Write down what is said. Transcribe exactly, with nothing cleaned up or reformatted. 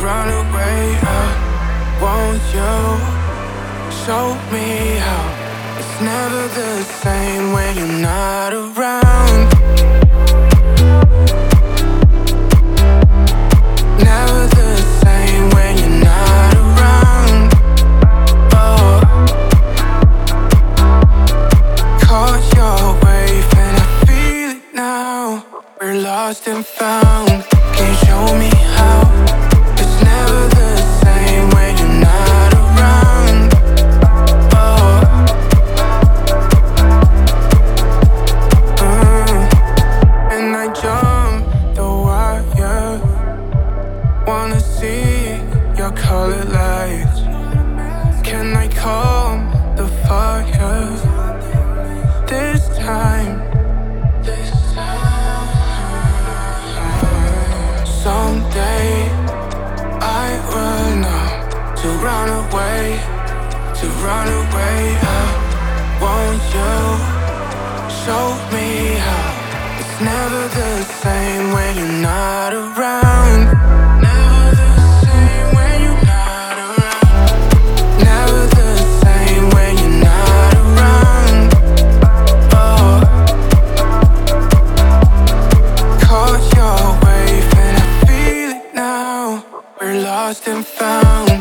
run away. Uh, won't you show me how? It's never the same when you're not around. Never the same when you're not around. Oh, caught your wave and I feel it now. We're lost and found. Can you show me how? It's never the same when you're not around. Oh, uh, and I jump the wire. Wanna see your colored lights. Can I calm the fire this time? This time. Someday I will know to run away, to run away. Uh, won't you show me how? It's never the same when you're not around. Never the same when you're not around. Never the same when you're not around. Oh, caught your wave and I feel it now. We're lost and found.